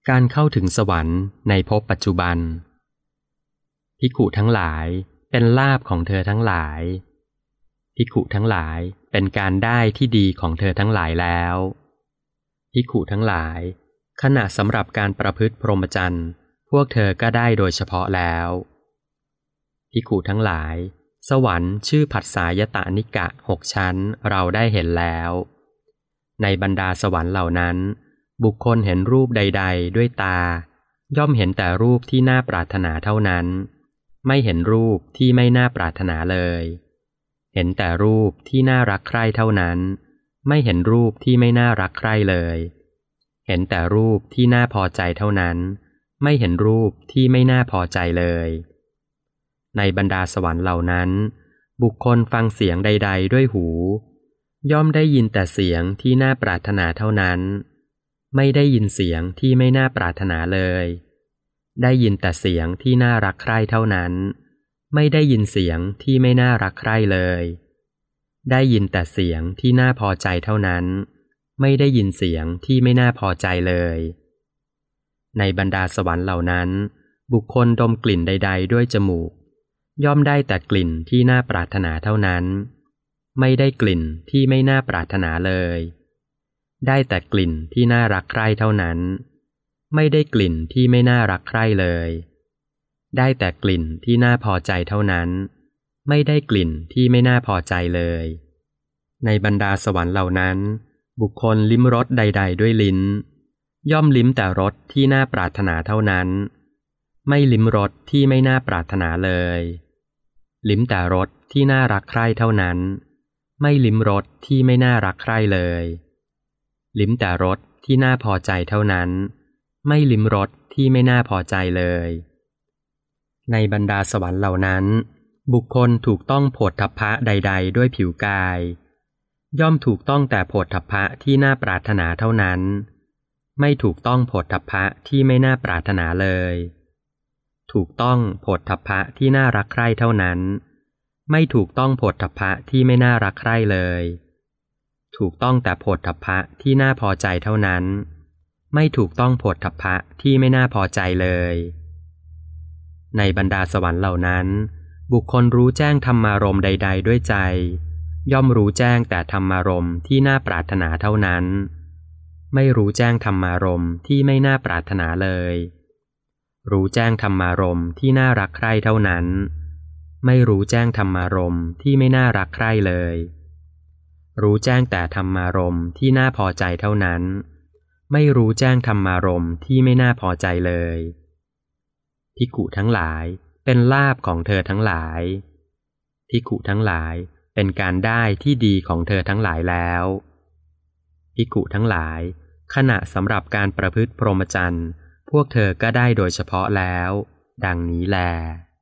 การเข้าถึงสวรรค์ในภพปัจจุบันภิกขุทั้งหลายเป็นลาภของเธอทั้งหลายภิกขุทั้งหลายเป็นการได้ที่ดีของเธอทั้งหลายแล้วภิกขุทั้งหลายขณะสำหรับการประพฤติพรหมจรรย์พวกเธอก็ได้โดยเฉพาะแล้วภิกขุทั้งหลายสวรรค์ชื่อผัสสายตนิกะ6 ชั้นเราได้เห็นแล้วในบรรดาสวรรค์เหล่านั้นบุคคลเห็นรูปใดๆด้วยตาย่อมเห็นแต่รูปที่น่าปรารถนาเท่านั้นไม่เห็นรูปที่ไม่น่าปรารถนาเลยเห็นแต่รูปที่น่ารักใคร่เท่านั้นไม่เห็นรูปที่ไม่น่ารักใคร่เลยเห็นแต่รูปที่น่าพอใจเท่านั้นไม่เห็นรูปที่ไม่น่าพอใจเลยในบรรดาสวรรค์เหล่านั้นบุคคลฟังเสียงใดๆด้วยหูย่อมได้ยินแต่เสียงที่น่าปรารถนาเท่านั้นไม่ได้ยินเสียงที่ไม่น่าปรารถนาเลยได้ยินแต่เสียงที่น่ารักใคร่เท่านั้นไม่ได้ยินเสียงที่ไม่น่ารักใคร่เลยได้ยินแต่เสียงที่น่าพอใจเท่านั้นไม่ได้ยินเสียงที่ไม่น่าพอใจเลยในบรรดาสวรรค์เหล่านั้นบุคคลดมกลิ่นใดๆด้วยจมูกย่อมได้แต่กลิ่นที่น่าปรารถนาเท่านั้นไม่ได้กลิ่นที่ไม่น่าปรารถนาเลยได้แต่กลิ่นที่น่ารักใคร่เท่านั้นไม่ได้กลิ่นที่ไม่น่ารักใคร่เลยได้แต่กลิ่นที่น่าพอใจเท่านั้นไม่ได้กลิ่นที่ไม่น่าพอใจเลยในบรรดาสวรรค์เหล่านั้นบุคคลลิ้มรสใดๆด้วยลิ้นย่อมลิ้มแต่รสที่น่าปรารถนาเท่านั้นไม่ลิ้มรสที่ไม่น่าปรารถนาเลยลิ้มแต่รสที่น่ารักใคร่เท่านั้นไม่ลิ้มรสที่ไม่น่ารักใคร่เลยลิ้มแต่รสที่น่าพอใจเท่านั้นไม่ลิ้มรสที่ไม่น่าพอใจเลยในบรรดาสวรรค์เหล่านั้นบุคคลถูกต้องโผฏฐัพพะใดๆด้วยผิวกายย่อมถูกต้องแต่โผฏฐัพพะที่น่าปรารถนาเท่านั้นไม่ถูกต้องโผฏฐัพพะที่ไม่น่าปรารถนาเลยถูกต้องโผฏฐัพพะที่น่ารักใคร่เท่านั้นไม่ถูกต้องโผฏฐัพพะที่ไม่น่ารักใคร่เลยถูกต้องแต่โผฏฐัพพะที่น่าพอใจเท่านั้นไม่ถูกต้องโผฏฐัพพะที่ไม่น่าพอใจเลยในบรรดาสวรรค์เหล่านั้นบุคคลรู้แจ้งธรรมารมณ์ใดๆด้วยใจย่อมรู้แจ้งแต่ธรรมารมณ์ที่น่าปรารถนาเท่านั้นไม่รู้แจ้งธรรมารมณ์ที่ไม่น่าปรารถนาเลยรู้แจ้งธรรมารมณ์ที่น่ารักใคร่เท่านั้นไม่รู้แจ้งธรรมารมณ์ที่ไม่น่ารักใคร่เลยรู้แจ้งแต่ธรรมารมณ์ที่น่าพอใจเท่านั้นไม่รู้แจ้งธรรมารมณ์ที่ไม่น่าพอใจเลยภิกขุทั้งหลายเป็นลาภของเธอทั้งหลายภิกขุทั้งหลายเป็นการได้ที่ดีของเธอทั้งหลายแล้วภิกขุทั้งหลายขณะสำหรับการประพฤติพรหมจรรย์พวกเธอก็ได้โดยเฉพาะแล้วดังนี้แล